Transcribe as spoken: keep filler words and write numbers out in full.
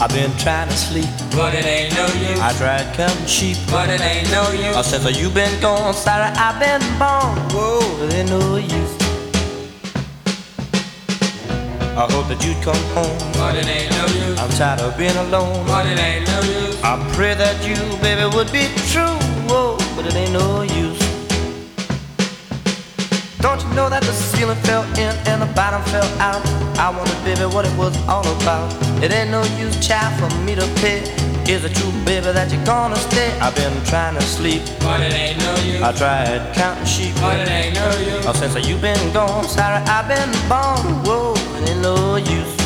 I've been trying to sleep, but it ain't no use. I tried counting sheep, but it ain't no use. uh, since you've been gone, sorry I've been born. Whoa, it ain't no use. I hope that you'd come home, but it ain't no use. I'm tired of being alone, but it ain't no use. I pray that you, baby, would be true. Whoa, but it ain't no use. Don't you know that the ceiling fell in and the bottom fell out? I wondered, baby, what it was all about. It ain't no use, child, for me to pay. Is it true, baby, that you're gonna stay? I've been trying to sleep, but it ain't no use. I tried counting sheep, but it ain't no use. oh, since you've been gone, sorry I've been born. Whoa, it ain't no use.